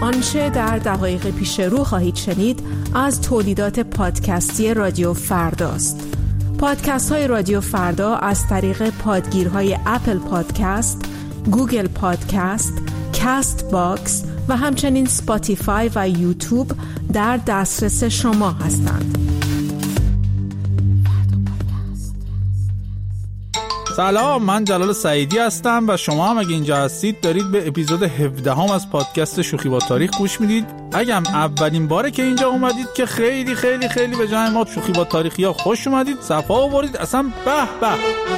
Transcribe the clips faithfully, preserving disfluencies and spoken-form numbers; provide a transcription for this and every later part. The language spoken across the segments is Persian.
آنچه در دقایق پیش رو خواهید شنید از تولیدات پادکستی رادیو فرداست. پادکست های رادیو فردا از طریق پادگیرهای اپل پادکست، گوگل پادکست، کاست باکس و همچنین سپاتیفای و یوتیوب در دسترس شما هستند. سلام، من جلال سعیدی هستم و شما هم اگه اینجا هستید دارید به اپیزود هفده هم از پادکست شوخی با تاریخ گوش میدید. اگه هم اولین باره که اینجا اومدید که خیلی خیلی خیلی به جای ما شوخی با تاریخی ها خوش اومدید، صفا آوردید، اصلا به به.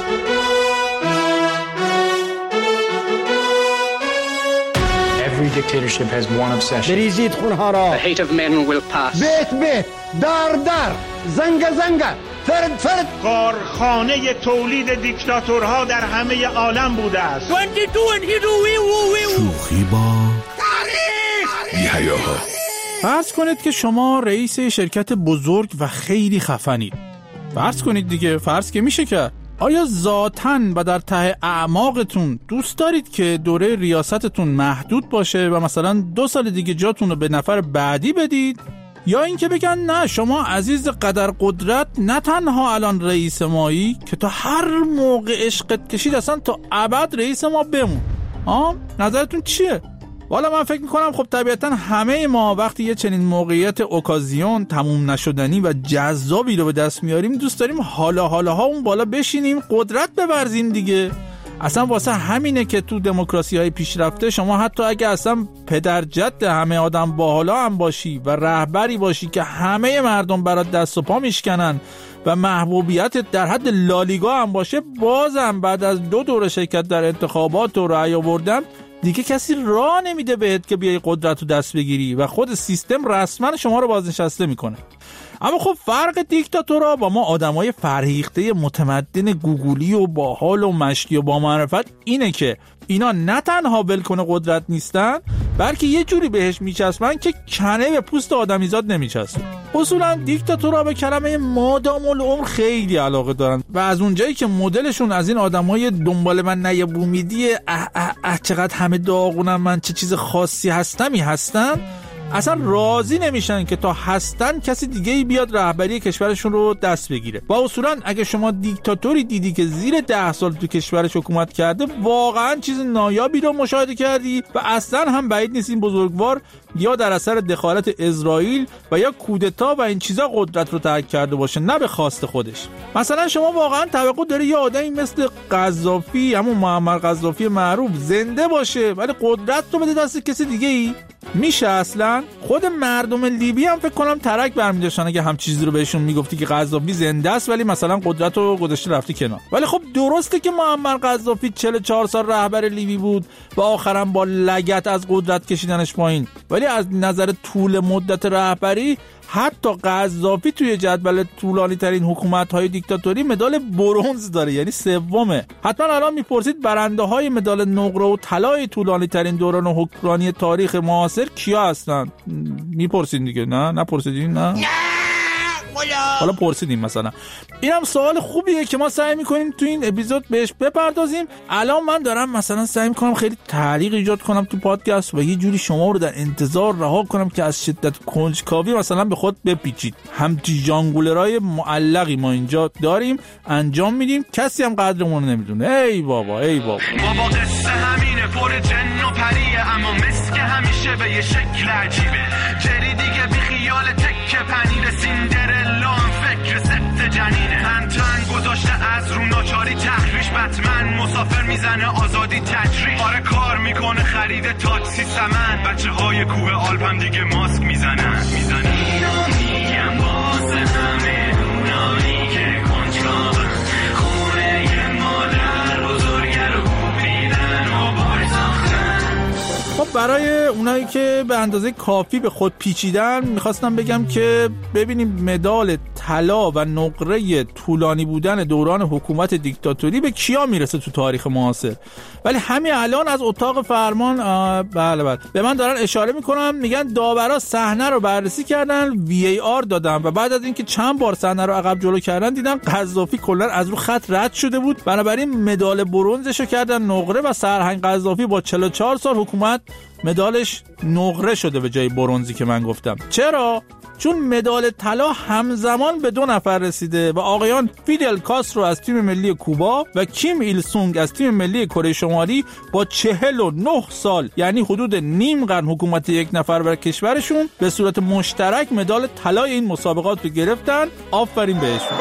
Every dictatorship has one obsession. بریزید خونها را. The hate of men will pass. بیت بیت، دار دار، زنگ زنگ، فرد فرد. کارخانه تولید دیکتاتورها در همه عالم بوده است. شوخی با تاریخ. بی‌حیاها. فرض کنید که شما رئیس شرکت بزرگ و خیلی خفنید. فرض کنید دیگه، فرض که میشه کرد. آیا ذاتاً و در ته اعماقتون دوست دارید که دوره ریاستتون محدود باشه و مثلا دو سال دیگه جاتون رو به نفر بعدی بدید؟ یا اینکه بگن نه، شما عزیز قدر قدرت نه تنها الان رئیس مایی که تا هر موقع عشقت کشید اصلا تا ابد رئیس ما بمون. آه؟ نظرتون چیه؟ والا من فکر میکنم خب طبیعتا همه ما وقتی یه چنین موقعیت اوکازیون تموم نشدنی و جذابی رو به دست میاریم دوست داریم حالا حالا ها اون بالا بشینیم، قدرت ببرزیم دیگه. اصلا واسه همینه که تو دموکراسی های پیشرفته شما حتی اگه اصلا پدر جد همه آدم باحالا هم باشی و رهبری باشی که همه مردم برات دست و پا میشکنن و محبوبیت در حد لالیگا هم باشه، بازم بعد از دو دور شرکت در انتخابات و رأی آوردن دیگه کسی راه نمیده بهت که بیای قدرت رو دست بگیری و خود سیستم رسما شما رو بازنشسته میکنه. اما خب فرق دیکتاتورها با ما آدمای فرهیخته متمدن گوگولی و باحال و مشتی و با معرفت اینه که اینا نه تنها ولکن قدرت نیستن، بلکه یه جوری بهش میچسبن که کنه به پوست آدمیزاد نمیچسبه. اصولا دیکتاتورها به کلمه مادام العمر خیلی علاقه دارن و از اونجایی که مدلشون از این آدمای دنبال من نیبومیدیه اه اه اه چقدر همه داغونم من چه چیز خاصی هستمی هستن، اصلا راضی نمیشن که تا هستن کسی دیگه ای بیاد رهبری کشورشون رو دست بگیره. و اصولا اگه شما دیکتاتوری دیدی که زیر ده سال تو کشورش حکومت کرده، واقعا چیز نایابی رو مشاهده کردی و اصلا هم بعید نیست این بزرگوار یا در اثر دخالت اسرائیل و یا کودتا و این چیزا قدرت رو ترک کرده باشه، نه به خواست خودش. مثلا شما واقعا توقع داری یه آدمی مثل قذافی، همون معمر قذافی معروف، زنده باشه ولی قدرت رو بده دست کسی دیگه ای؟ میشه اصلا؟ خود مردم لیبی هم فکر کنم ترک برمی‌داشتن اگه هم چیزی رو بهشون میگفتی که قذافی زنده است ولی مثلا قدرت رو گذاشته رفتی کنار. ولی خب درسته که معمر قذافی چهل و چهار سال رهبر لیبی بود و آخرا با لگد از قدرت کشیدنش پایین، ولی از نظر طول مدت رهبری حتی قذافی توی جدول طولانی ترین حکومت های دیکتاتوری مدال برنز داره، یعنی سومه. حتما الان میپرسید برنده های مدال نقره و طلای طولانی ترین دوران حکمرانی تاریخ معاصر کیا هستن؟ میپرسید دیگه، نه نپرسیدین؟ نه حالا پرسیدیم. مثلا اینم سوال خوبیه که ما سعی میکنیم تو این اپیزود بهش بپردازیم. الان من دارم مثلا سعی میکنم خیلی تعلیق ایجاد کنم تو پادکست و یه جوری شما رو در انتظار رها کنم که از شدت کنجکاوی مثلا به خود بپیچید. همچی جانگولرای معلقی ما اینجا داریم انجام میدیم، کسی هم قدرمون رو نمیدونه. ای بابا ای بابا بابا قصه همینه، پر جن و پریه، اما مسک همیشه به یه شکل عجیبه. جری دیگه بی خیال تکه پنیر سیندرلا هم فکر سبت جنینه. تن تن گذاشته از رو ناچاری تحریش، بتمن مسافر میزنه آزادی تجریش. آره کار میکنه خرید تاکسی سمن، بچه های کوه آلپم دیگه ماسک میزنن میزنن اینا میگم واسه همه اونایی که کنجکاون، خونه ی مادر بزرگه رو کوبیدن و بار ساختن. خب برای اونایی که به اندازه کافی به خود پیچیدن میخواستم بگم که ببینیم مدال طلا و نقره طولانی بودن دوران حکومت دیکتاتوری به کیا میرسه تو تاریخ معاصر. ولی همین الان از اتاق فرمان بله بله به من دارن اشاره میکنن، میگن داورا صحنه رو بررسی کردن، وی ای آر دادن و بعد از اینکه چند بار صحنه رو عقب جلو کردن دیدن قذافی کلا از رو خط رد شده بود، بنابراین مدال برنزشو کردن نقره و سرهنگ قذافی با چهل و چهار سال حکومت مدالش نقره شده به جای برنزی که من گفتم. چرا؟ چون مدال طلا همزمان به دو نفر رسیده و آقایان فیدل کاسترو از تیم ملی کوبا و کیم ایل سونگ از تیم ملی کره شمالی با چهل و نه سال یعنی حدود نیم قرن حکومت یک نفر بر کشورشون به صورت مشترک مدال طلای این مسابقات رو گرفتن. آفرین بهشون.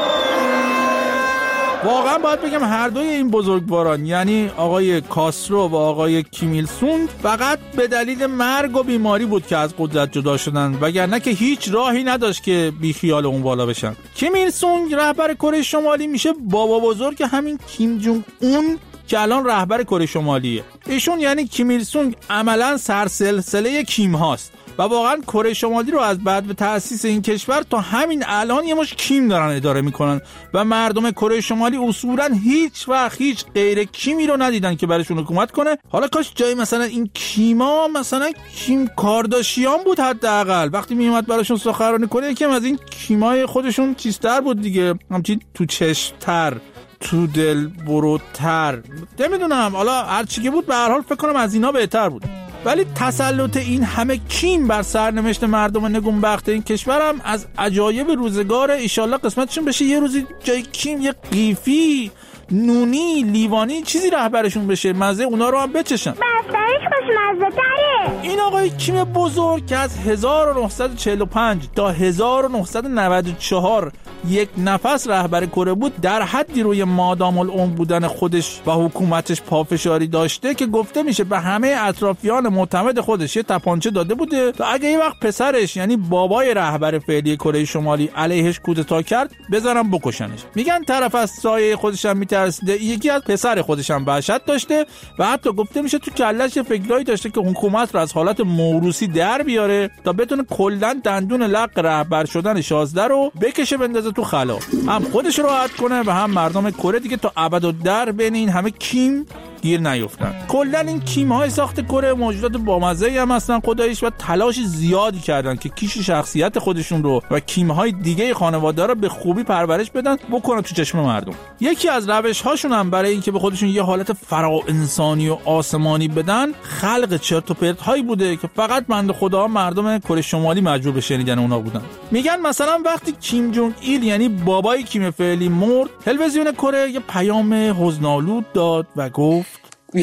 واقعا باید بگم هر دوی این بزرگواران یعنی آقای کاسترو و آقای کیم ایل سونگ فقط به دلیل مرگ و بیماری بود که از قدرت جدا شدن، وگرنه که هیچ راهی نداشت که بی خیال اون بالا بشن. کیم ایل سونگ رهبر کره شمالی میشه بابا بزرگ همین کیم جونگ اون که الان رهبر کره شمالیه. ایشون یعنی کیم ایل سونگ عملاً سرسلسله کیم هاست و واقعا کره شمالی رو از بعد به تأسیس این کشور تا همین الان یه مش کیم دارن اداره میکنن و مردم کره شمالی اصولا هیچ وقت هیچ غیر کیمی رو ندیدن که براشون حکومت کنه. حالا کاش جای مثلا این کیما مثلا کیم کارداشیان بود حداقل، وقتی میومد براشون سخنرانی کنه یکم از این کیمای خودشون چیزتر بود دیگه، همچین تو چشم‌تر، تو دل بروتر، نمیدونم، حالا هر چی که بود به هر حال فکر کنم از اینا بهتر بود. ولی تسلط این همه کیم بر سرنوشت مردم نگونبخت این کشورم از عجایب روزگار. ایشالله قسمتشون بشه یه روزی جای کیم یه قیفی نونی لیوانی چیزی رهبرشون بشه، مزه اونا رو هم بچشن. بسترش خوشمزه تره. این آقای کیم بزرگ که از هزار و نهصد و چهل و پنج تا هزار و نهصد و نود و چهار یک نفس رهبر کره بود، در حدی روی مادام العمر بودن خودش و حکومتش پافشاری داشته که گفته میشه به همه اطرافیان معتمد خودش یه تپانچه داده بوده تا اگه یه وقت پسرش یعنی بابای رهبر فعلی کره شمالی علیهش کودتا کرد بذارن بکشنش. میگن طرف از سایه خودش هم میترسیده، یکی از پسر خودش هم وحشت داشته و حتی گفته میشه تو کلهش فکرایی داشته که حکومت رو از حالت موروثی در بیاره تا بتونه کلا دندون لق رهبر شدن شازده رو بکشه بندازه تو خلا، هم خودش راحت کنه و هم مردم کره دیگه تا ابد و در بین این همه کیم گیر نیفتن. کلا این کیم های ساخت کره موجودات بامزه‌ای هم هستن خداییش و تلاش زیادی کردن که کیش شخصیت خودشون رو و کیم های دیگه خانواده رو به خوبی پرورش بدن بکنن تو چشم مردم. یکی از روش هاشون هم برای اینکه به خودشون یه حالت فرا انسانی و آسمانی بدن خلق چرت و پرت هایی بوده که فقط بنده خدا مردم کره شمالی مجبور به شنیدن اونا بودن. میگن مثلا وقتی کیم جونگ ایل یعنی بابای کیم فعلی مرد، تلویزیون کره یه پیام حزن‌آلود داد و گفت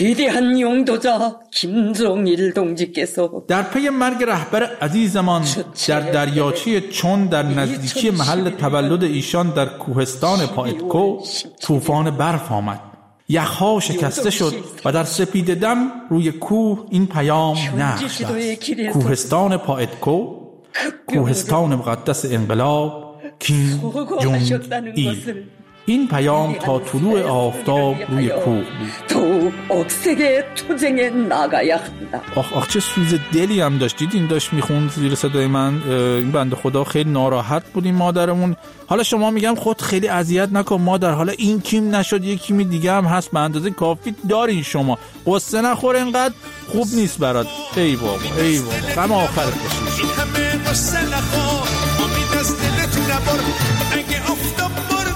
위대한 용도자 김정일 동지께서 در پی مرگ رهبر عزیزمان در دریاچه چون در نزدیکی محل تولد ایشان در کوهستان پایتکو طوفان برف آمد. یخها شکسته شد و در سپیده دم روی کوه این پیام نقش است: کوهستان پایتکو، کوهستان مقدس انقلاب، کیم جونگ ایل. این پیام تا طلوع آفتاب روی کوه بود. آخ آخ چه سوز دلی هم داشت. دیدین داشت میخوند زیر صدای من. این بنده خدا خیلی ناراحت بود این مادرمون. حالا شما میگم خود خیلی اذیت نکن مادر، حالا این کیم نشد یک کیمی دیگه هم هست به اندازه کافی دارین، شما قصه نخور اینقدر خوب نیست برات. ای بابا ای بابا غم آخرت باشی. این همه قصه نخور امید از دلت نبر اگه آفتاب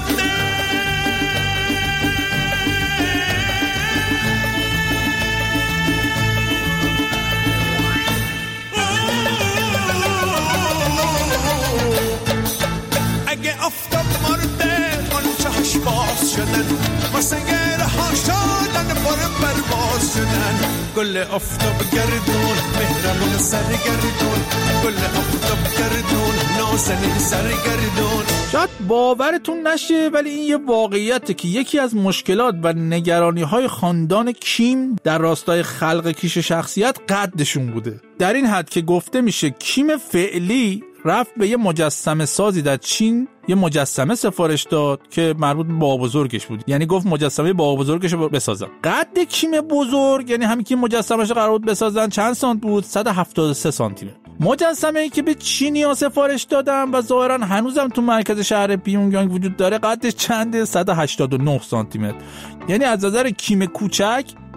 آفتاب مرده آنچهش باز شدن واسه گره ها شدن باره برباز شدن. گل آفتاب گردون مهربون سر گردون، گل آفتاب گردون نازنین سر گردون. شاید باورتون نشه ولی این یه واقعیته که یکی از مشکلات و نگرانی های خاندان کیم در راستای خلق کیش شخصیت قدشون بوده، در این حد که گفته میشه کیم فعلی رفت به یه مجسمه سازی در چین یه مجسمه سفارش داد که مربوط به بابا بزرگش بود، یعنی گفت مجسمه بابا بزرگش رو بسازم. قد کیم بزرگ یعنی همین که مجسمه‌اش رو قرار بود بسازن چند سانت بود؟ صد و هفتاد و سه سانتی متر. مجسمه‌ای که به چینی‌ها سفارش دادن و ظاهراً هنوزم تو مرکز شهر پیونگیانگ وجود داره قدش چنده؟ صد و هشتاد و نه سانتی متر. یعنی از نظر کیم کوچک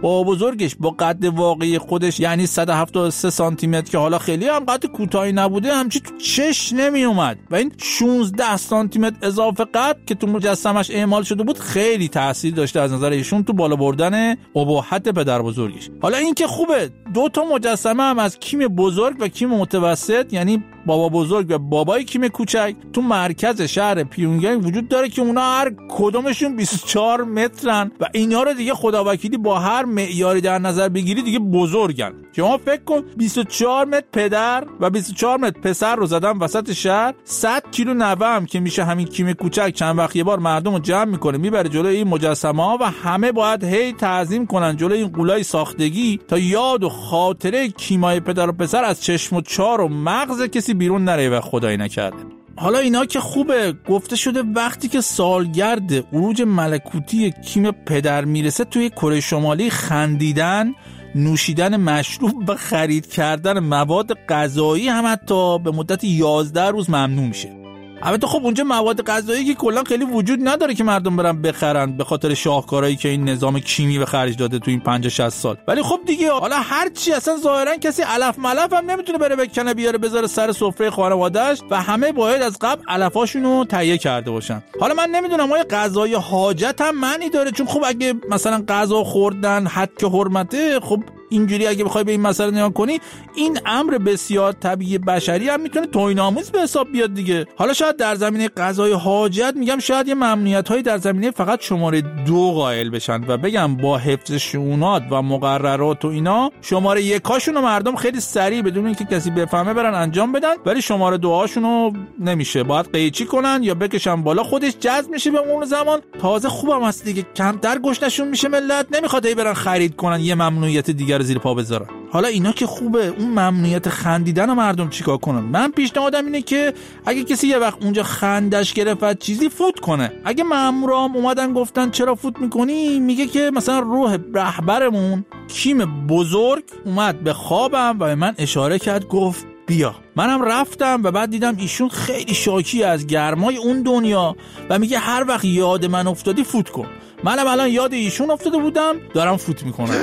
بابا بزرگش با قد واقعی خودش یعنی صد و هفتاد و سه سانتی متر که حالا خیلی هم قد کوتاهی نبوده همچی تو چش نمی اومد و این شانزده سانتی متر اضافه قد که تو مجسمش اعمال شده بود خیلی تاثیر داشته از نظر ایشون تو بالا بردن اباحت پدر بزرگش. حالا این که خوبه دو تا مجسمه هم از کیم بزرگ و کیم متوسط یعنی بابا بزرگ و بابای کیم کوچک تو مرکز شهر پیونگیانگ وجود داره که اونا هر کدومشون بیست و چهار مترن و اینا رو دیگه خداوکیلی با هر معیاری در نظر بگیری دیگه بزرگن. شما فکر کن بیست و چهار متر پدر و بیست و چهار متر پسر رو زدن وسط شهر، صد کیلو نوه هم که میشه همین کیم کوچک چند وقت یه بار مردم رو جمع میکنه میبره جلوی این مجسمه ها و همه باید هی تعظیم کنن جلوی این قولای ساختگی تا یاد و خاطره کیمای پدر و پسر از چشم و چار و مغز کسی بیرون نره و خدایی نکرده. حالا اینا که خوبه، گفته شده وقتی که سالگرد عروج ملکوتی کیم پدر میرسه توی کره شمالی خندیدن، نوشیدن مشروب و خرید کردن مواد غذایی هم حتی به مدت یازده روز ممنوع میشه. البته خب اونجا مواد غذایی که کلا خیلی وجود نداره که مردم برن بخرن به خاطر شاهکارهایی که این نظام کیمی به خرج داده تو این پنجاه شصت سال. ولی خب دیگه حالا هر چی اصلا ظاهرا کسی علف ملف هم نمیتونه بره بکنه بیاره بذاره سر سفره خانواده‌اش و همه باید از قبل علفاشونو تهیه کرده باشن. حالا من نمیدونم آیا غذای حاجت هم معنی داره، چون خب اگه مثلا غذا خوردن حد که حرمته، خب اینجوری اگه بخوای به این مسئله نگاه کنی این امر بسیار طبیعی بشری هم میتونه توهین‌آمیز به حساب بیاد دیگه. حالا شاید در زمینه غذای حاجت میگم شاید یه ممنوعیت‌هایی در زمینه فقط شماره دو قائل بشن و بگم با حفظ شؤونات و مقررات و اینا شماره یکاشونو مردم خیلی سریع بدون اینکه کسی بفهمه برن انجام بدن، ولی شماره دوهاشونو نمیشه، باید قیچی کنن یا بکشن بالا، خودش جذب میشه به اون زمان. تازه خوبم هست دیگه، کمتر گشنشون میشه، ملت نمیخواد ای برن خرید کنن یه ممنوعیت دیگر زیر پا بذارن. حالا اینا که خوبه، اون ممنوعیت خندیدن و مردم چیکار کنن؟ من پیشنهادم اینه که اگه کسی یه وقت اونجا خندش گرفت چیزی فوت کنه. اگه مامورام اومدن گفتن چرا فوت میکنی، میگه که مثلا روح رهبرمون کیم بزرگ اومد به خوابم و به من اشاره کرد گفت بیا. منم رفتم و بعد دیدم ایشون خیلی شاکی از گرمای اون دنیا و میگه هر وقت یاد من افتادی فوت کن. منم الان یاد ایشون افتاده بودم دارم فوت میکنم.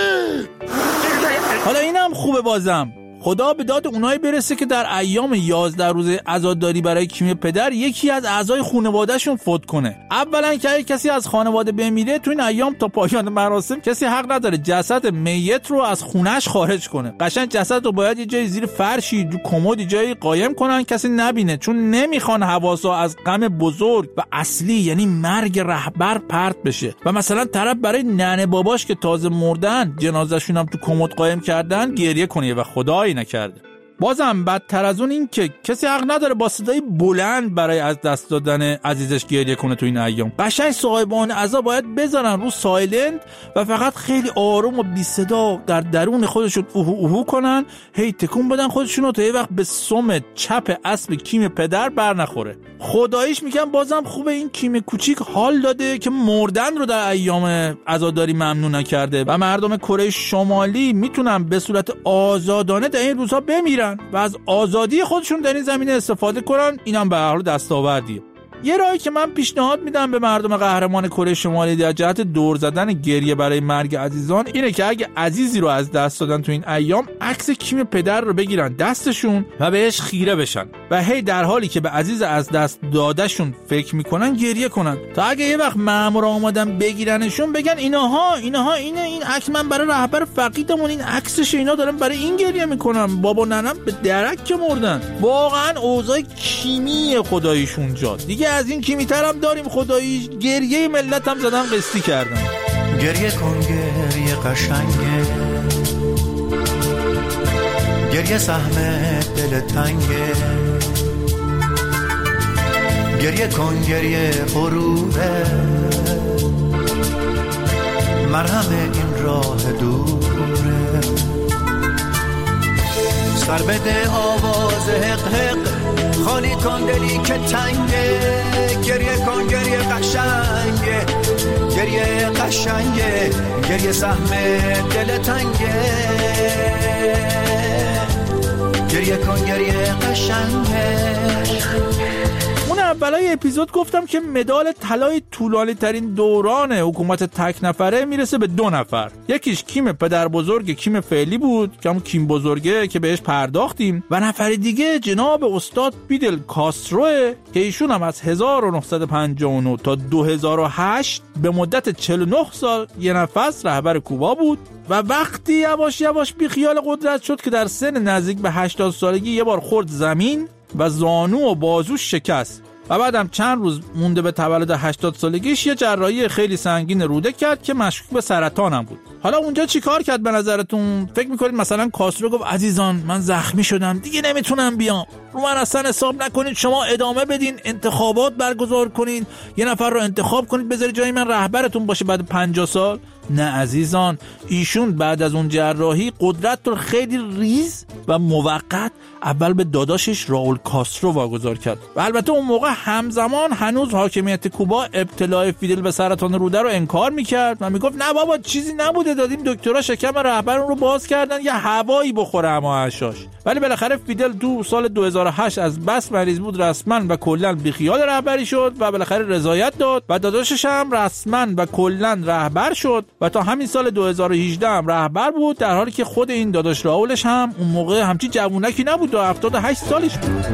حالا اینم خوبه، بازم خدا به داد اونایی برسه که در ایام یازده روزه عزاداری برای کیم پدر یکی از اعضای خانواده‌شون فوت کنه. اولا که اگه کسی از خانواده بمیره تو این ایام تا پایان مراسم کسی حق نداره جسد میت رو از خونش خارج کنه. قشنگ جسد رو باید یه جای زیر فرشی تو کمد جایی قایم کنن کسی نبینه، چون نمیخوان حواسا از غم بزرگ و اصلی یعنی مرگ رهبر پرت بشه و مثلا طرف برای ننه باباش که تازه مردن جنازه‌شون هم تو کمد قایم کردن گریه کنه و خدای نکرده. بازم بدتر از اون این که کسی حق نداره با صدای بلند برای از دست دادن عزیزش گریه کنه تو این ایام. قشنگ صاحبان عزا باید بذارن رو سایلنت و فقط خیلی آروم و بی صدا در درون خودشون اوهو اوهو کنن، هی تکون بدن خودشونو تا یه وقت به سم چپ اسب کیم پدر بر نخوره. خداییش میگم بازم خوبه این کیم کوچیک حال داده که مردن رو در ایام عزاداری ممنوع نکرده و مردم کره شمالی میتونن به صورت آزادانه در این روزها بمیرن و از آزادی خودشون در این زمینه استفاده کنن. اینم به هر حال دستاوردیه. یه راهی که من پیشنهاد میدم به مردم قهرمان کره شمالی در جهت دور زدن گریه برای مرگ عزیزان اینه که اگه عزیزی رو از دست دادن تو این ایام عکس کیم پدر رو بگیرن دستشون و بهش خیره بشن و هی در حالی که به عزیز از دست دادشون فکر میکنن گریه کنن تا اگه یه وقت مامورا اومدن بگیرنشون بگن اینها اینها اینه این عکس من برای رهبر فقیدمون این عکسش، اینا دارن برای این گریه میکنن، بابا ننم به درک که مردن. واقعا اوضاع کیمی خداییش اونجا دیگه از این کیمی‌تر هم داریم خداییش. گریه ملت هم زدن قسطی کردن. گریه کن گریه قشنگه، گریه سهم دل تنگه، گریه کن گریه غروره، مرهم این راه دوره، سر بده آواز حق حق، خالی کن دلی که تنگه، گریه کن گریه قشنگه، گریه قشنگه، گریه سهم دل تنگه، گریه کن گریه قشنگه. اون اولای اپیزود گفتم که مدال طلای طولانی ترین دوران حکومت تک نفره میرسه به دو نفر. یکیش کیم پدر بزرگ کیم فعلی بود که همون کیم بزرگه که بهش پرداختیم، و نفر دیگه جناب استاد فیدل کاستروه که ایشون هم از هزار و نهصد و پنجاه و نه تا دو هزار و هشت به مدت چهل و نه سال یه نفس رهبر کوبا بود و وقتی یواش یواش بی خیال قدرت شد که در سن نزدیک به هشتاد سالگی یه بار خورد زمین و زانو و بازوش شکست و بعدم چند روز مونده به تولد هشتاد سالگیش یه جراحی خیلی سنگین روده کرد که مشکوک به سرطان هم بود. حالا اونجا چی کار کرد به نظرتون؟ فکر میکنید مثلا کاسترو گفت عزیزان من زخمی شدم دیگه نمیتونم بیام، رو من اصلا حساب نکنید، شما ادامه بدین، انتخابات برگزار کنین، یه نفر رو انتخاب کنید بذارید جای من رهبرتون باشه بعد پنجاه سال؟ نه عزیزان، ایشون بعد از اون جراحی قدرت رو خیلی ریز و موقت اول به داداشش راول کاسترو واگذار کرد و البته اون موقع همزمان هنوز حاکمیت کوبا ابتلای فیدل به سرطان روده رو انکار میکرد و میگفت نه بابا چیزی نبوده، دادیم دکترها شکم رهبر اون رو باز کردن یه هوایی بخوره اما هشاش. ولی بالاخره فیدل تو سال دو هزار و هشت از بس مریض بود رسما و کلا بیخیال رهبری شد و بالاخره رضایت داد و داداشش هم رسما و کلا رهبر شد و تا همین سال دو هزار و هجده هم رهبر بود، در حالی که خود این داداش راولش هم اون موقع همچین جوونکی نبود و هفتاد و هشت سالش بود.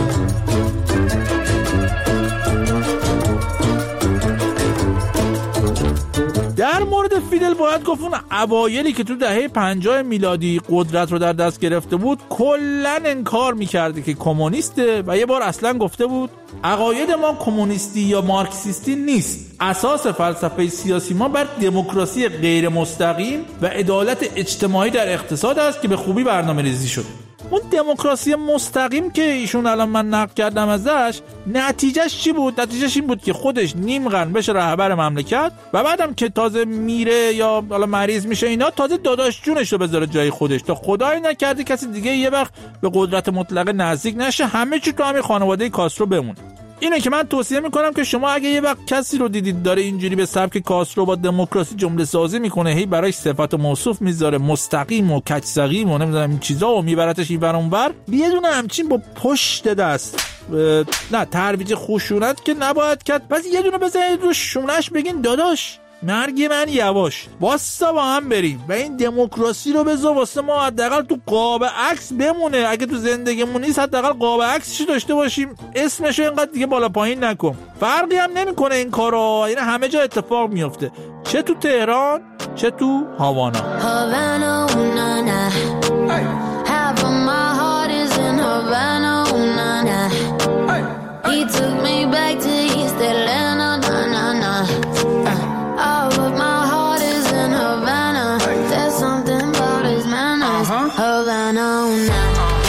در مورد فیدل باید گفت اون اوایلی که تو دهه پنجاه میلادی قدرت رو در دست گرفته بود کلاً انکار میکرده که کمونیسته و یه بار اصلاً گفته بود عقاید ما کمونیستی یا مارکسیستی نیست، اساس فلسفه سیاسی ما بر دموکراسی غیر مستقیم و عدالت اجتماعی در اقتصاد است که به خوبی برنامه ریزی شده. اون دموکراسی مستقیم که ایشون الان من نقد کردم ازش، نتیجهش چی بود؟ نتیجهش این بود که خودش نیم قرن بشه رهبر مملکت و بعدم که تازه میره یا حالا مریض میشه اینا تازه داداش جونش رو بذاره جای خودش تا خدای نکرده کسی دیگه یه وقت به قدرت مطلقه نزدیک نشه، همه چی تو همین خانواده کاسترو بمونه. اینه که من توصیه میکنم که شما اگه یه وقت کسی رو دیدید داره اینجوری به سبک کاسترو با دموکراسی جمله سازی میکنه، هی براش صفت و موصوف میذاره مستقیم و کج‌سقیم و نمیدونم این چیزا و میبرتش این ور اون ور، یه دونه همچین با پشت دست نه ترویج خشونت که نباید کرد، پس یه دونه بزنید رو شونش بگین داداش مرگ من یواش واسه با هم بریم و این دموکراسی رو بذار واسه ما حداقل تو قاب عکس بمونه، اگه تو زندگیمون نیست حداقل قاب عکسش داشته باشیم، اسمش رو اینقدر دیگه بالا پایین نکن. فرقی هم نمیکنه این کارا، یعنی همه جا اتفاق میفته، چه تو تهران چه تو هاوانا. هاوانا اونانا half of my heart is in Havana اونانا he took me back to East Atlanta na na na all of my heart is in Havana there's something about his manners Havana اونانا.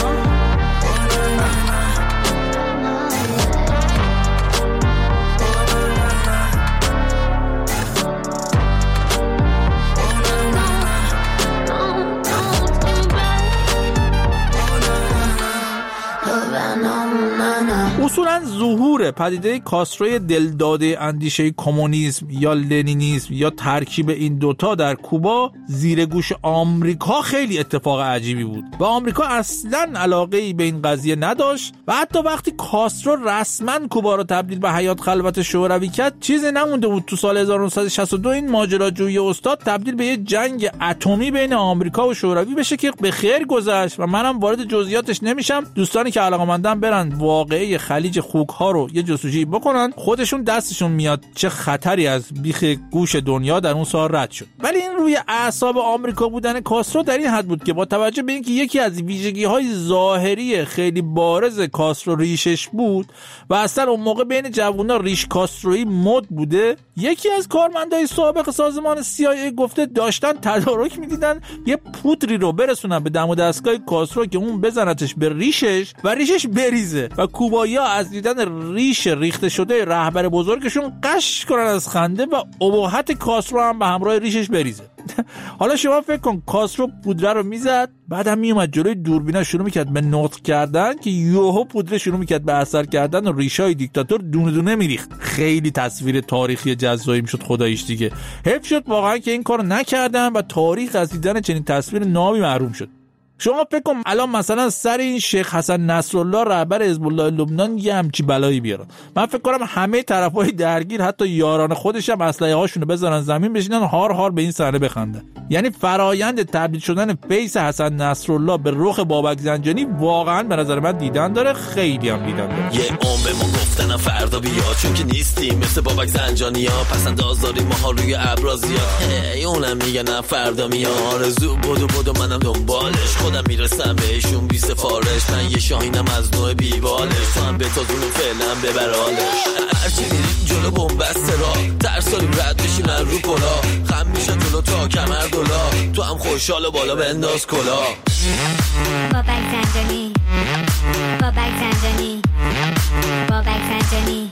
اصولا ظهور پدیده کاستروی دلداده اندیشه کمونیسم یا لنینیسم یا ترکیب این دوتا در کوبا زیر گوش آمریکا خیلی اتفاق عجیبی بود و آمریکا اصلا علاقه‌ای به این قضیه نداشت و حتی وقتی کاسترو رسما کوبا رو تبدیل به حیات خلوت شوروی کرد چیزی نمونده بود تو سال هزار و نهصد و شصت و دو این ماجراجویی استاد تبدیل به یه جنگ اتمی بین آمریکا و شوروی بشه که به خیر گذشت و منم وارد جزئیاتش نمیشم. دوستانی که علاقه‌مندن برن واقعه خلیج خوک ها رو یه جستجویی بکنن، خودشون دستشون میاد چه خطری از بیخ گوش دنیا در اون سال رد شد. ولی این روی اعصاب آمریکا بودن کاسترو در این حد بود که با توجه به اینکه یکی از ویژگی‌های ظاهری خیلی بارز کاسترو ریشش بود و اصلا اون موقع بین جوونا ریش کاسترویی مد بوده، یکی از کارمندای سابق سازمان سی آی ای گفته داشتن تدارک میدیدن یه پودری رو برسونن به دم و دستگاه کاسترو که اون بزنتش به ریشش و ریشش بریزه و کوبایی‌ها از دیدن ریش ریخته شده رهبر بزرگشون قش کنن از خنده و ابهت کاسترو هم به همراه ریشش بریزه. حالا شما فکر کن کاسترو پودره رو میزد، بعد هم میومد جلوی دوربینا شروع میکرد به نطق کردن که یوهو پودره شروع میکرد به اثر کردن و ریشای دیکتاتور دونه دونه میریخت. خیلی تصویر تاریخی جذابی میشد خداییش دیگه. حیف شد واقعا که این کارو نکردن و تاریخ از دیدن چنین تصویر نابی محروم شد. شما فکر کن الان مثلا سر این شیخ حسن نصرالله رهبر حزب الله لبنان یه همچی بلایی بیارن، من فکر کنم همه طرفای درگیر حتی یاران خودش هم اسلحه هاشونو بذارن زمین بشینن هار هار به این صحنه بخندن. یعنی فرایند تبدیل شدن فیس حسن نصرالله به رخ بابک زنجانی واقعا به نظر من دیدن داره، خیلی هم دیدن داره. یه عمر ما گفتن فردا بیا چون که نیستیم مثل بابک زنجانی ها، پس انداز داریم ما ها روی ابرازیات، هی اونم میگه نه فردا میام، آرزو بدو بدو منم دنبالش، خودم میرسم بهشون بی سفارش، من یه شاهینم از نوع بیبالش، تو هم بتازونو فعلا ببرالش، هرچی میریم جلو بومبست را ترس داریم رد بشیم من رو کلا، خم میشن جلو تا کمر دولا، تو هم خوشحال بالا بنداز کلا. بابک زنجانی بابک زنجانی بابک زنجانی.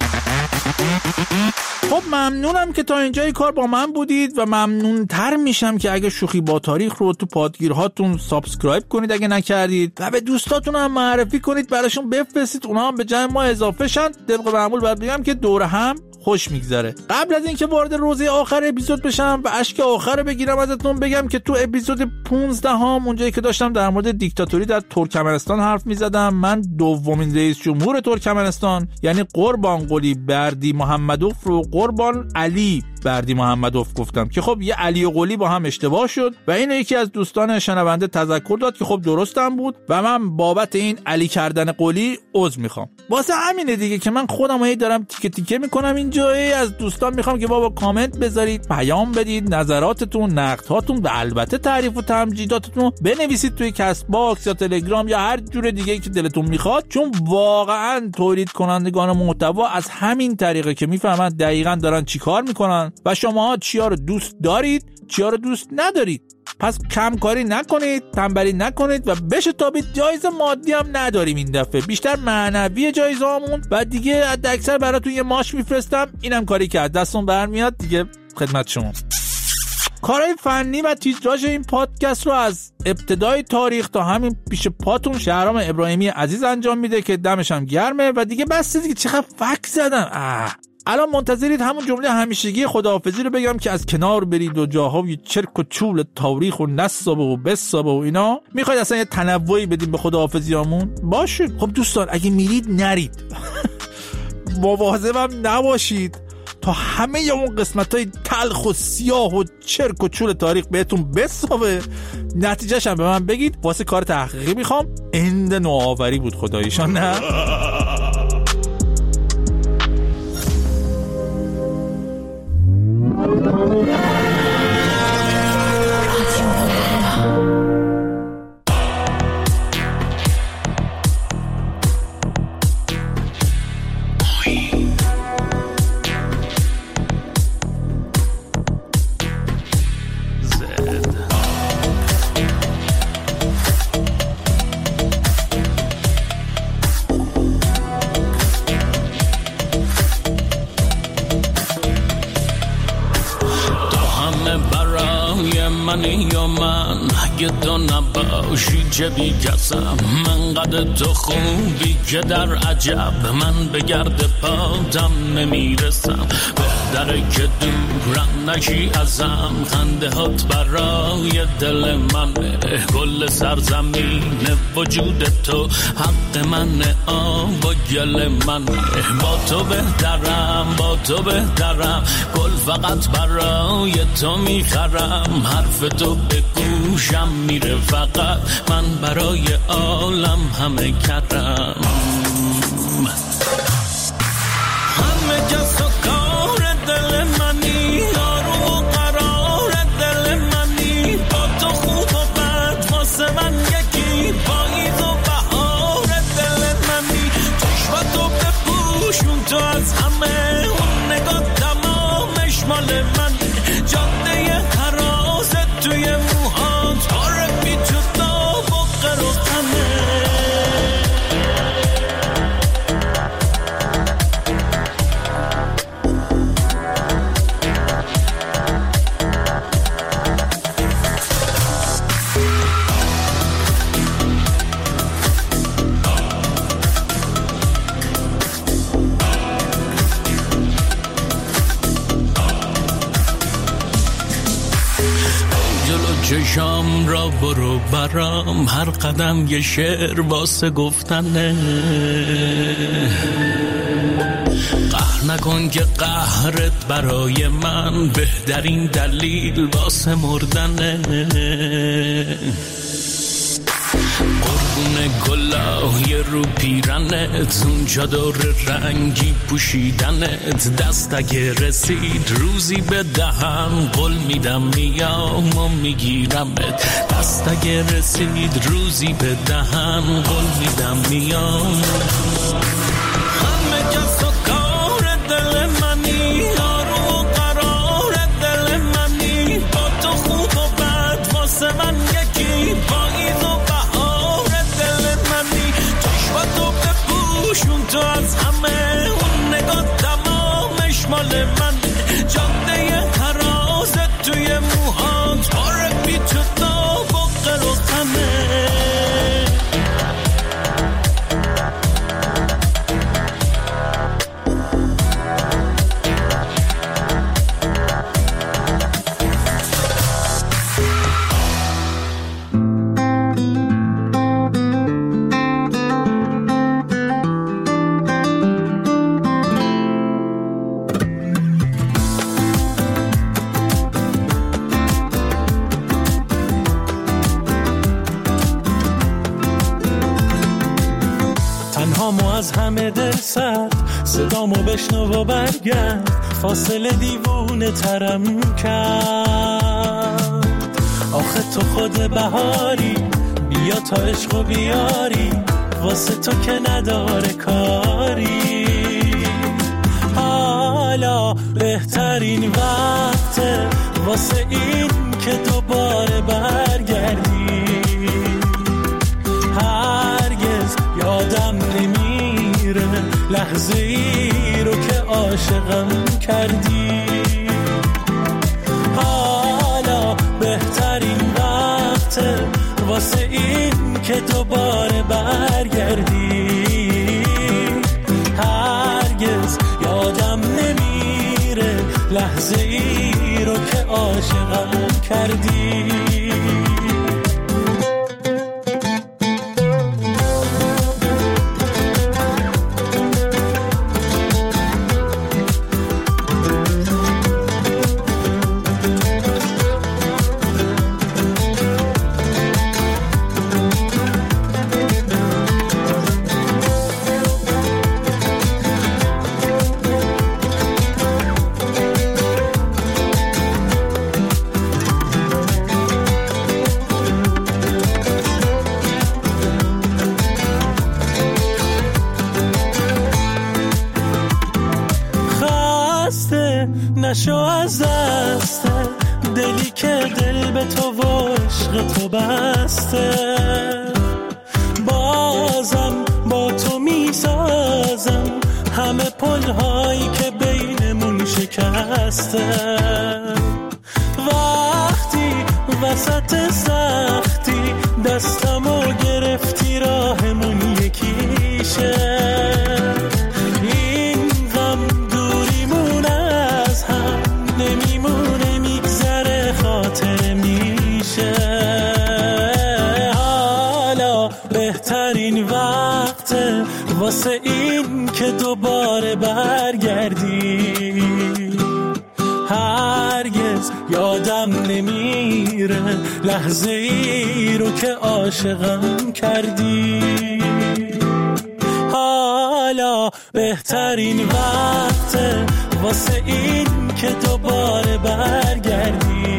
خب ممنونم که تا اینجای کار با من بودید و ممنون تر میشم که اگه شوخی با تاریخ رو تو پادگیرهاتون سابسکرایب کنید اگه نکردید و به دوستاتون هم معرفی کنید، براشون بفرستید اونا هم به جمع ما اضافه شن. طبق معمول باید بگم که دور هم خوش میگذره. قبل از اینکه وارد روزی آخر اپیزود بشم و اشک آخر رو بگیرم ازتون بگم که تو اپیزود پانزده هم اونجایی که داشتم در مورد دیکتاتوری در ترکمنستان حرف میزدم، من دومین رئیس جمهور ترکمنستان یعنی قربان قلی بردی محمدوف رو قربان علی بردی محمدوف گفتم که خب یه علی و قلی با هم اشتباه شد و این یکی از دوستان شنونده تذکر داد که خب درستم بود و من بابت این علی کردن قلی عذر میخوام. واسه همینه دیگه که من خودم هی دارم تیکه تیکه میکنم اینجایی، از دوستان میخوام که بابا کامنت بذارید، پیام بدید، نظراتتون، نقدهاتون و البته تعریف و تمجیداتتون بنویسید توی کست باکس یا تلگرام یا هر جور دیگه‌ای که دلتون میخواد، چون واقعا تولید کنندگان محتوا از همین طریقه که میفهمن دقیقاً دارن چیکار میکنن و شما چیا رو دوست دارید چیا رو دوست ندارید. پس کم کاری نکنید، تنبلی نکنید و بشه تابید. جایزه مادی هم نداریم این دفعه، بیشتر معنوی جایزه هامون و دیگه حد اکثر براتون یه ماش میفرستم، اینم کاری که از دستون برمیاد دیگه خدمت شما. کارهای فنی و تیتراژ این پادکست رو از ابتدای تاریخ تا همین پیش پاتون شهرام ابراهیمی عزیز انجام میده که دمش هم گرمه و دیگه بس دیگه چقدر فک زدم. اه الان منتظرید همون جمله همیشگی خداحافظی رو بگم که از کنار برید و جاهای چرک و چول تاریخ و نسابه و بسابه و اینا. میخواید اصلا یه تنوعی بدیم به خداحافظیامون؟ باشه. خب دوستان اگه میرید نرید مواظبم نباشید تا همه اون قسمت‌های تلخ و سیاه و چرک و چول تاریخ بهتون بسابه، نتیجهش هم به من بگید. واسه کار تحقیقی میخوام. اند نوآوری بود خداییشان نه. یا من اگه تو نباشی چه بی کسم، من قد تو خوبی که در عجب من به گرد پاتم نمیرسم، بهتره که دورم نشی ازم، خنده هات برای دل منه، کل سرزمین وجود تو حق منه، آب و گل منه، با تو بهترم با تو بهترم، گل فقط برای تو میخرم، حرف تو به گوشم میره فقط، من برای عالم همه کردم، همه کس و کار دل منی، آروم و قرار دل منی، با تو خوب و بد واسه من یکی، پاییز و بهار دل منی، چشمتو بپوشون تو از همه، اون نگاه تمامش مال من، جاده حراست توی موهات، آره بی تو داغ و قر و غمه. شام را برو برام، هر قدم یه شعر واسه گفتنه. قهر نکن که قهرت برای من بهترین دلیل واسه مردنه. قربون گلای رو پیرنت، اون چادر رنگی پوشیدنت، دست اگه رسید روزی به دهن قول میدم میام و میگیرمت. دست اگه رسید روزی به دهن قول میدم میام. همه کس و کار دل منی، آروم و قرار دل منی، با تو خوب و بد واسه من یکی، پاییز و بهار دل منی. چشماتو بپوشون تو از همه، اون نگاه تمامش مال من. جاده ترازت توی موهات، پاره بی تو تا بقل و خمه. از همه دل سرد صدامو بشنو و برگرد، فاصله دیوونه ترم کرد. آخه تو خود بهاری، بیا تا عشق و بیاری، واسه تو که نداره کاری. حالا بهترین وقته واسه این که دوباره برگردی. هرگز یادم نمیره لحظه ای رو که عاشقم کردی. حالا بهترین وقته واسه این که دوباره برگردی. هرگز یادم نمیره لحظه ای رو که عاشقم کردی. نشو از دست دلی که دل به تو و عشق تو بسته. بازم با تو میسازم همه پلهایی که بینمون شکسته. وقتی وسط سختی دستمو گرفتی راهمون یکیشه. نمیمونه میگذره خاطر میشه. حالا بهترین وقته واسه این که دوباره برگردی. هرگز یادم نمیره لحظه ای رو که عاشقم کردی. حالا بهترین وقته واسه این که دوباره برگردی.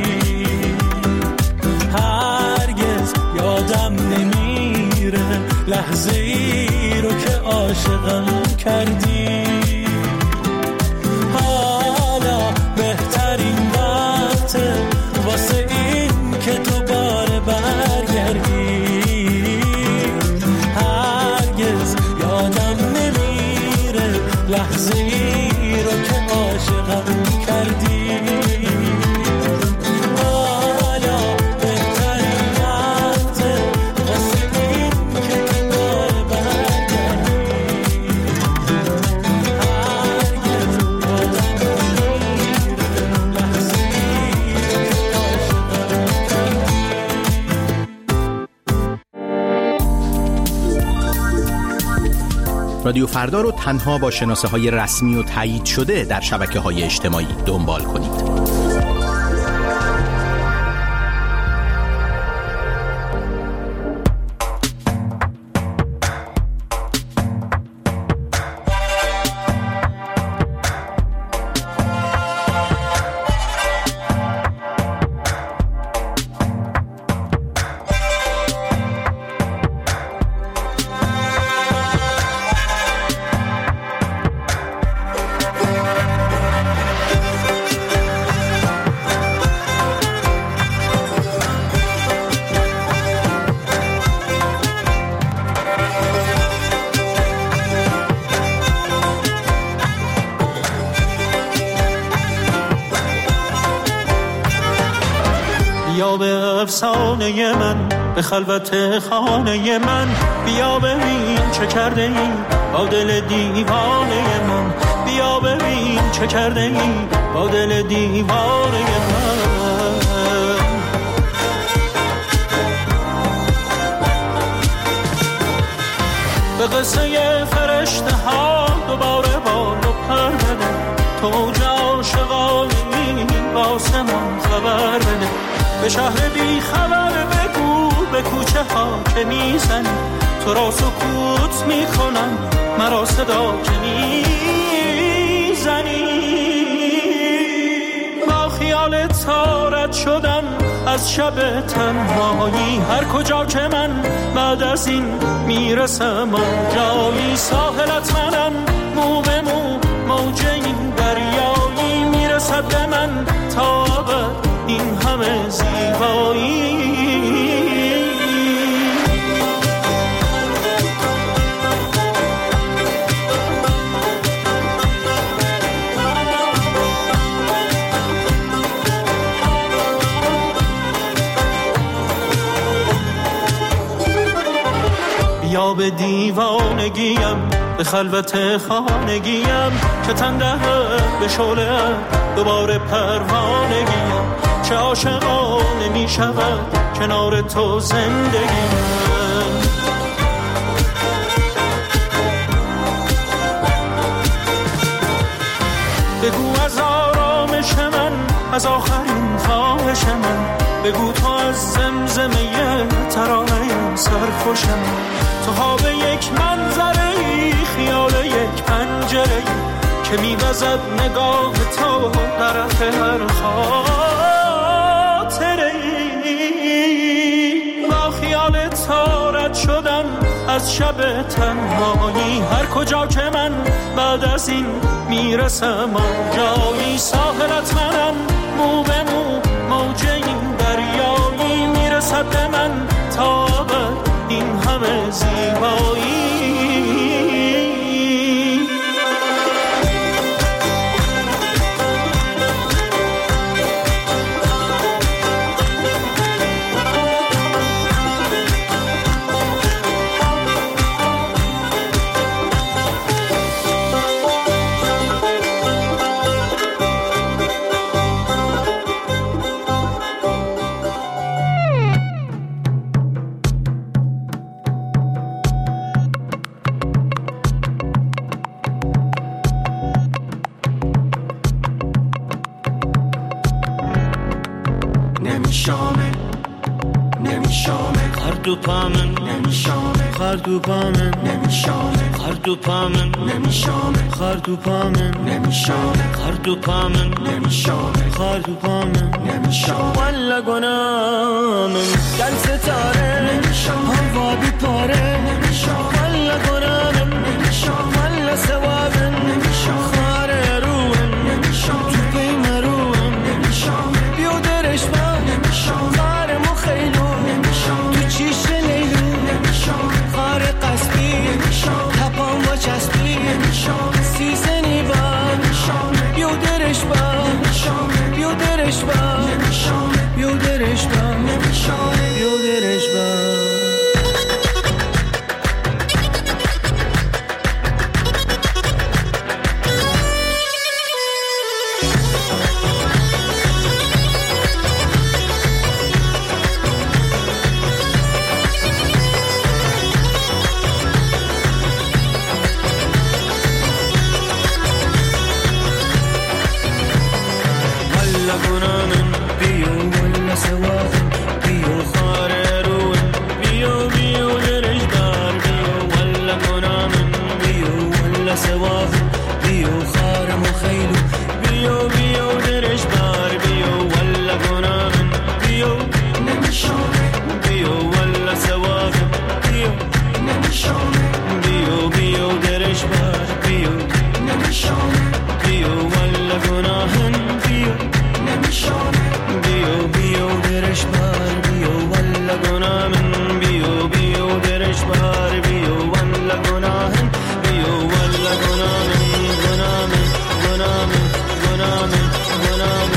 هرگز یادم نمیره لحظه ای رو که عاشقم کردی. حالا بهترین وقته واسه این که دوباره برگردی. هرگز یادم نمیره لحظه ای رو که عاشقم کردی. حالا بهترین وقته واسه این که دوباره برگردی. رادیو فردا رو تنها با شناسه های رسمی و تایید شده در شبکه های اجتماعی دنبال کنید. بیا به افسانه من، به خلوت خانه من، بیا ببین چه کرده ای با دل دیوانه من، بیا ببین چه کرده ای با دل دیوانه من. به قصه فرشته ها دوباره بال و پر بده، تو جا عاشقانی واسه من خبر بده، به شهر بی خبر بگو به کوچه ها که میزنی، تو را سکوت میکنم مرا صدا که میزنی. با خیال تارت شدم از شب تنهایی، هر کجا که من بعد از این میرسم جایی، ساحلت منم مو به مو موج این دریایی، میرسد به من تا ابد این همه زیبایی. بیا به دیوانگیم، به خلوت خانگیم، که تن دهد به شعله دوباره پروانگیم، چه عاشقانه می شود کنار تو زندگیم. بگو از آرامش من، از آخرین خواهش من، بگو تو از زمزمه ترانه سرخوش من، تو ها به یک منظره خیال یک پنجره که می‌وزد نگاه تو طرف هر خاطره. با خیال تارت شدم از شب تنهایی، هر کجا که من بعد از این میرسم جایی، ساحلت منم مو به مو موج این دریایی، میرسد به من تا ابد این همه زیبایی. خردوپامن نمیشامه، خردوپامن نمیشامه، خردوپامن نمیشامه، خردوپامن نمیشامه، خردوپامن نمیشامه، خردوپامن نمیشامه. والا گنامن دل ستاره نمیشامه، هوا بی پاره نمیشامه، والا گنامن نمیشامه، والا ثوابن نمیشامه، خاره روحن نمیشامه، تو بین روحن نمیشامه، بیودرش با نمیشامه، خاره مخیلو چیشه نیلو خار قصبی تپان با چسبی سیزنی با بیو درش با بیو درش با بیو درش با بیو درش با گناهن بیو بیو درش بهار بیو والله گناهن بیو والله گناهن گناهن گناهن گناهن گناهن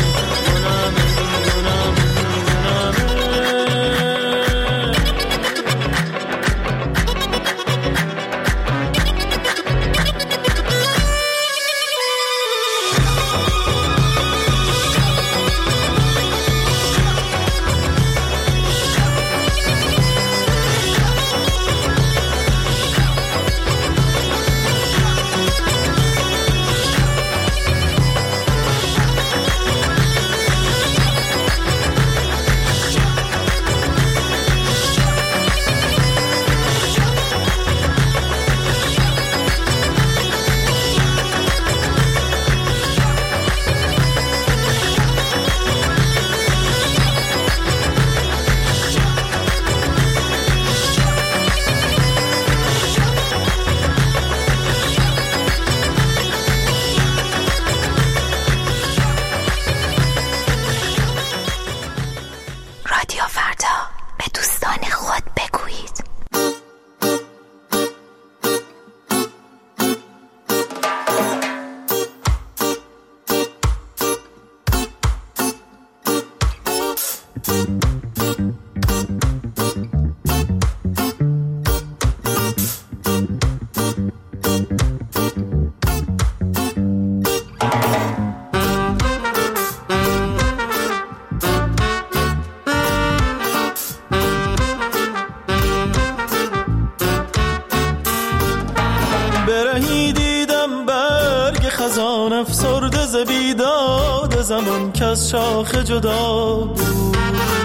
زمان که از شاخ جدا بود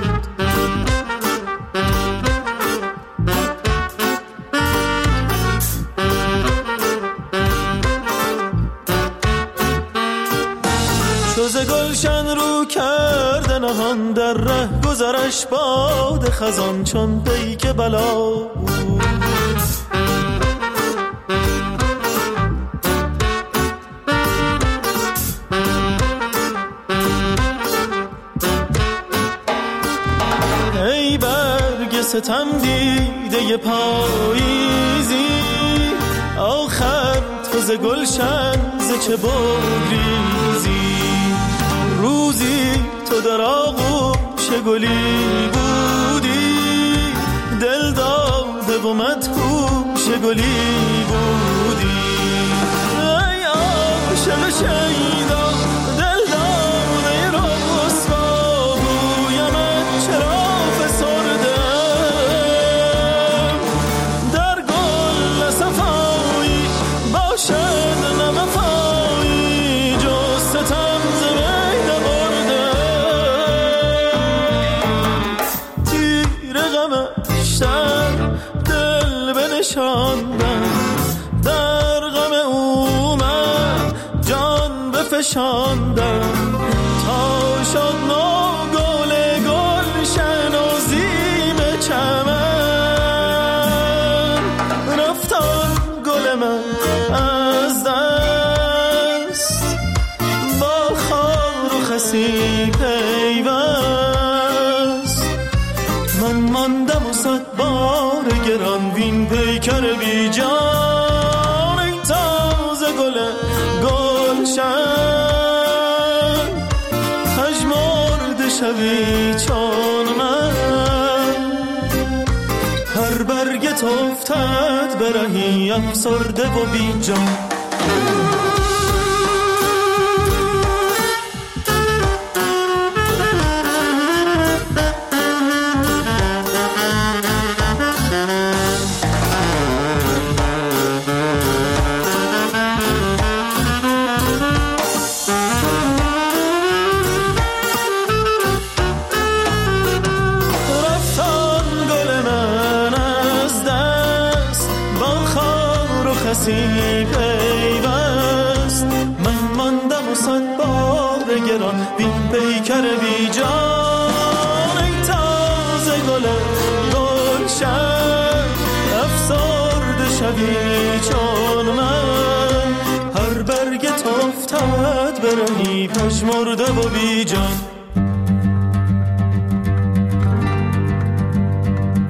چوز گلشن رو کرده نهان در ره گذرش باد خزان چون پیک بلا بود ستم دیده پاییزی آخر تو ز گلشن ز چه بگریزی روزی تو در آغوش گلی بودی دل داده و مدهوش گلی بودی ای عاشق شیدا دل داده رسوا بویمت چرا در غم او من جان بفشاندم تا شد نو گل گلشن و زیب چمن رفتان گل من از دست با خار و خسی پیوست من ماندم و صد بار گران وین پیکر بی جان ای تازه گل گلشن پژمرده شوی چون من هر برگت افتد برهی افسرده و بی جان پیوست من ماندم و صد بار گران بین پیکر بی جان ای تازه گل گلشن افسرده شوی چون من هر برگت افتد برهی پژمرده و بی جان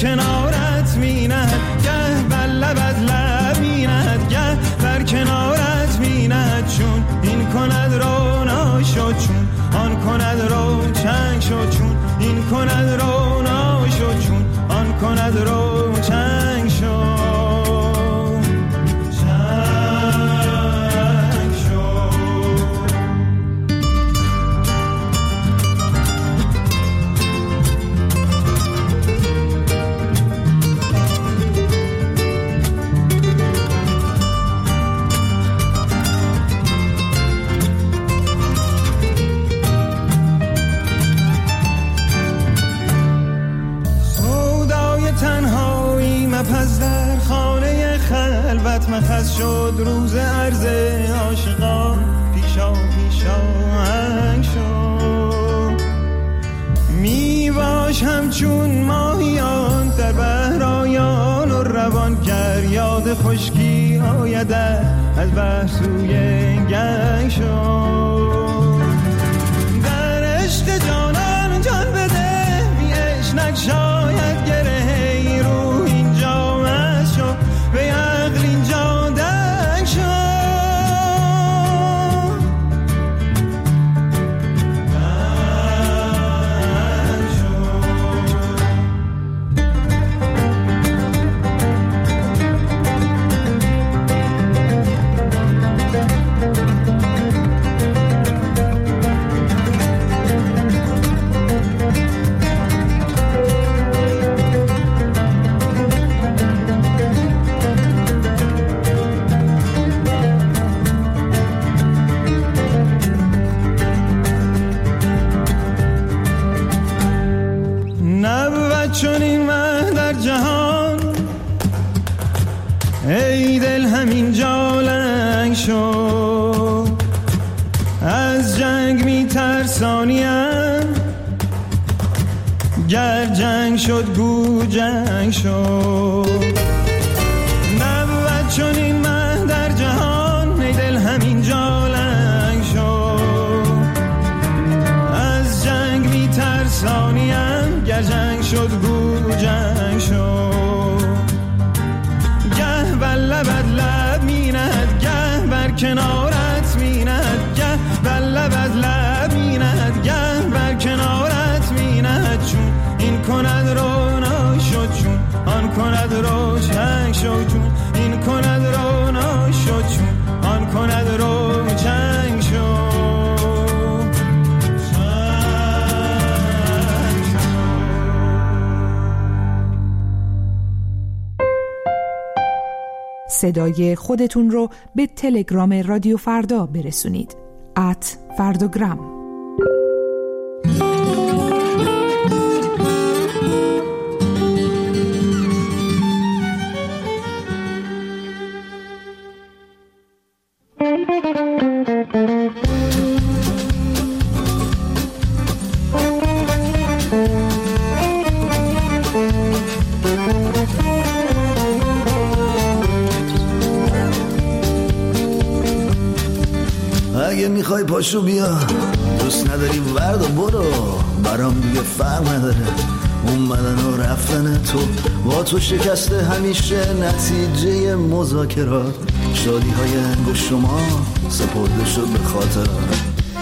کنارت میند گه بر لبت لب میند گه بر کنارت میند چون این کند رونا شد چون آن کند رو چنگ شد چون این کند رونا شد چون آن کند رو چنگ شد پس در خانه خلوت مخص شد روز عرض عاشقان پیشا پیشا هنگ شد می باش همچون ماهیان در بحرایان و روان گر یاد خشکی آید از بحر سوی گنگ شد در عشق جانان جان بده بی عشق شاید گره به عقل اینجا دنگ شد دنگ شد چون این مه در جهان ای دل همین جا لنگ شد از جنگ می ترسانیم گر جنگ شد گو جنگ شد نبود چون این مه در جهان ای دل همین جا لنگ شد از جنگ می ترسانیم گر جنگ شد گو جنگ شد گه بر لبت لب میند گه بر کنارت میند گه بر لبت لب میند گه بر کنارت میند چون این کند رونا شد چون آن کند روشنگ شد چون این کند رونا شد چون آن کند روشنگ شد صدای خودتون رو به تلگرام رادیو فردا برسونید. ات فردوگرام. اگه میخوای پاشو بیا دوست نداری ورد و برو برام دیگه فرق نداره اومدن و رفتن تو با تو شکسته همیشه نتیجه مذاکرات شادی های انگشت شما سپرده شد به خاطرات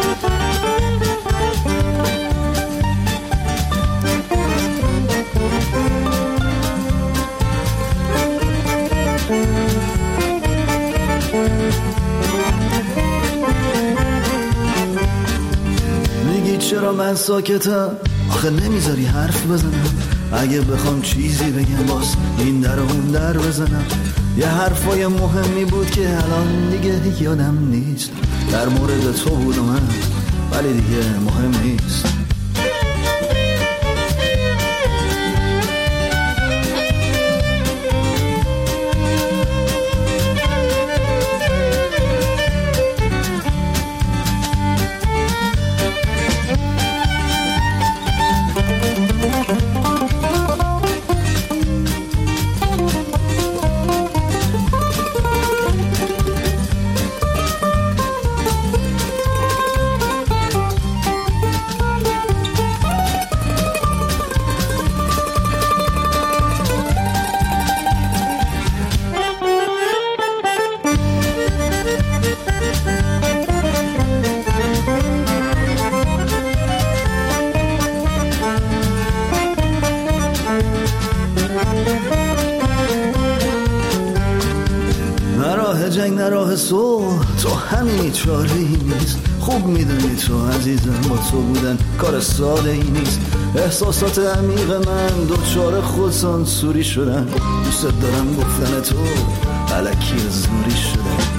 چرا من ساکتم آخه نمیذاری حرف بزنم اگه بخوام چیزی بگم باز این در و اون در بزنم یه حرفای مهمی بود که الان دیگه یادم نیست در مورد تو بود و من ولی دیگه مهم نیست راه صلح تو همینی چاره‌ای نیست. خوب میدونی تو عزیزم با تو بودن کار ساده ای نیست. احساسات عمیق من دوچار خودسانسوری شدن. دوست دارم گفتن تو الکی زوری شدن.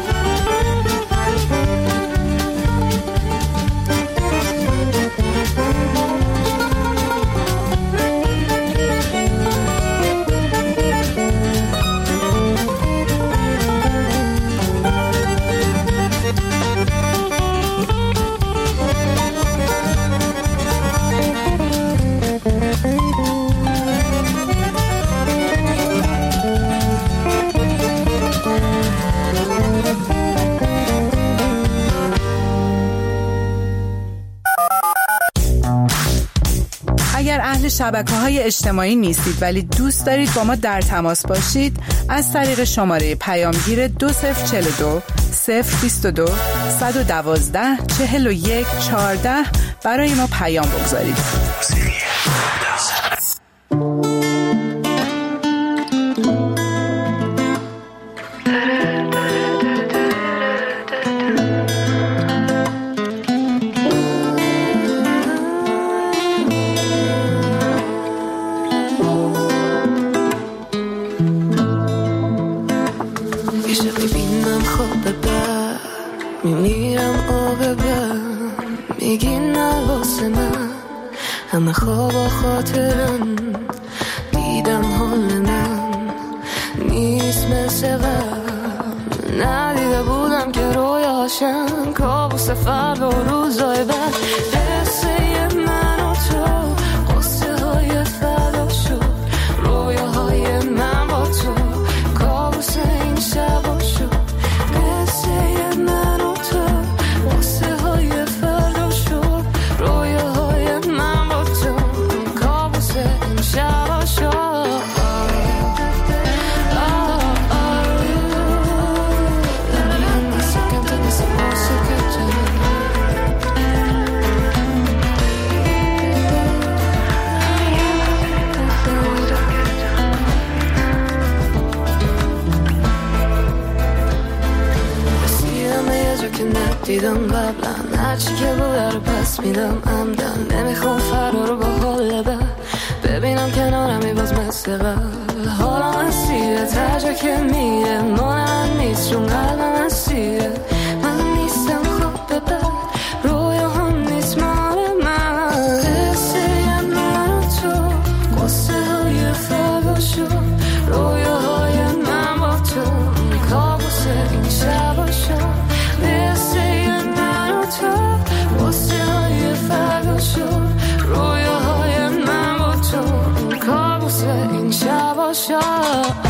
شبکه‌های اجتماعی نیستید ولی دوست دارید با ما در تماس باشید، از طریق شماره پیامگیر دو صفر چهل و دو صفر بیست و دو صد و دوازده چهل و یک چهارده برای ما پیام بگذارید. همه خواب و خاطرم دیدم حال من نیست مثل قبل. ندیده بودم که رویاشم کابوس فردا و روزای بعد. قصه من و تو قصه های فردا شد. رویاهای من با تو کابوس این شبا شد. قصه من و تو قصه های فردا شد. رویاهای من با تو کابوس این شبا شد. دیدم قبلا هرچی که بوده رو پس میدم عمدن. نمیخوام فردا رو با حال بد ببینم کنارمی باز مثل قبل. حالا من سیره تا جا که میره مانه من نیست چون قلبم اسیره. من نیستم خواب بد رویا هم نیست مال من. قصه من و تو قصه های فردا شد. رویاهای من با تو کابوس این شبا شد. رویاهای من با تو کابوس این شبا شد.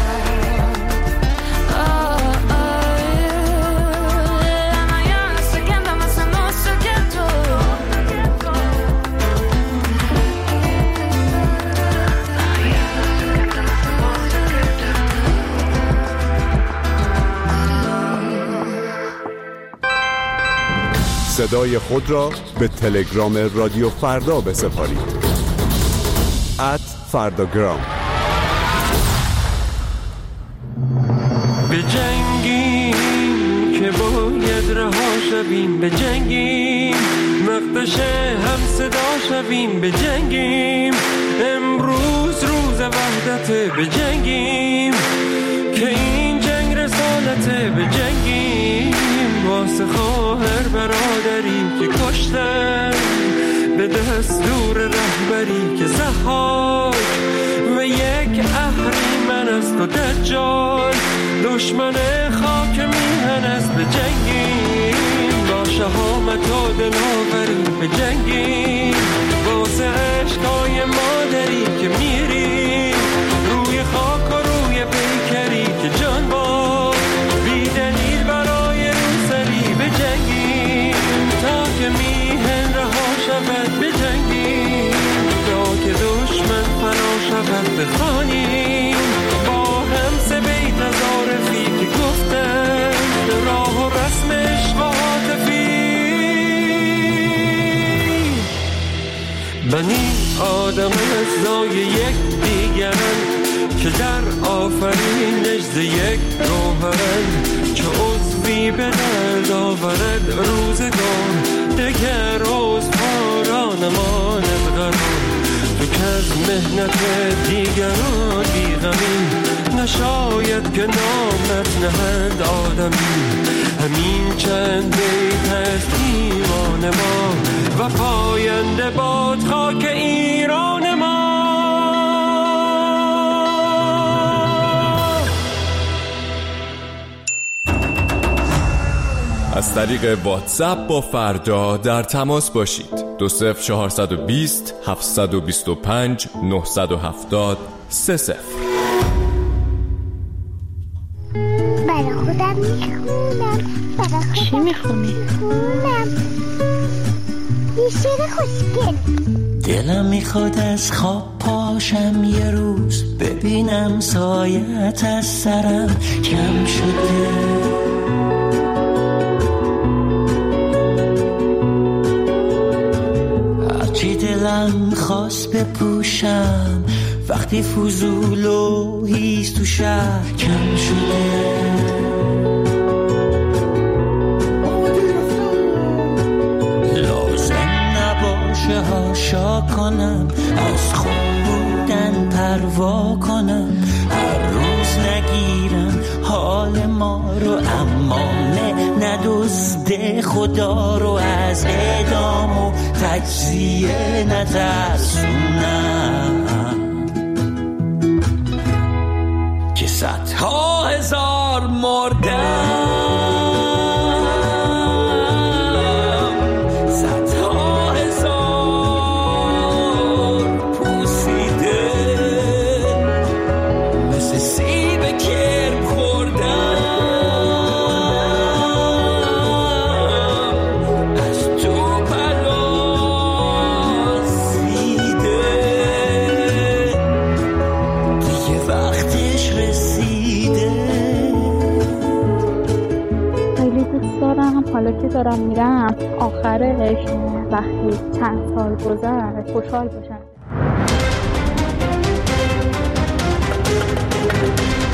صدای خود را به تلگرام رادیو فردا بسپارید. ات فرداگرام. به جنگیم که باید رها شویم، به جنگیم وقتش هم صدا شویم، به جنگیم امروز روز وحدت، به جنگیم که این جنگ رسالته، به جنگیم واسه خواهر برادری که کشتن به دستور رهبری که ضحاک و یک اهریمن است و دجال دشمن خاک میهن است، به جنگیم با شهامت و دلاوری، به جنگیم واسه عشقای مادری که میری روی خاک و روی پیکری که جان با بیدلیل برای روسری، به جنگیم تا که میهن رها شود، به جنگیم تا که دشمن فنا شود، بخوانیم با هم سه بیت از عارفی که گفتن راه و رسم عشق و عاطفی. بنی آدم اجزای یک دیگرن که در آفرینش ز یک روحن، چه عضوی به درد آورد روزگار، دگر روز پارا نماند قرار. تو که از مهنت دیگران بیغمی، نشاید که نامت نهند آدمی. همین چند بیت از ایمان ما و پاینده باد خاک ایران ما. از طریق واتساپ با فردا در تماس باشید. دو صفر چهارصد و بیست هفتصد و بیست و پنج نهصد و هفتاد سه صفر. برای خودم میخونم. چی میخونی؟ میخونم یه شعر خوشگل. دلم میخواد از خواب پاشم یه روز، ببینم سایت از سرم کم شده. هرچی دلم خواست بپوشم، وقتی فضول و هیز تو شهر کم شده. هاشا کنم، از خوب بودن پروا کنم، هر روز نگیرم حال ما رو، اما ندزده خدا رو، از اعدام و تجزیه نترسونم که صدها هزار مردم. حالا که دارم میرم آخرش وقتی چند سال گذشت خوشحال باشم.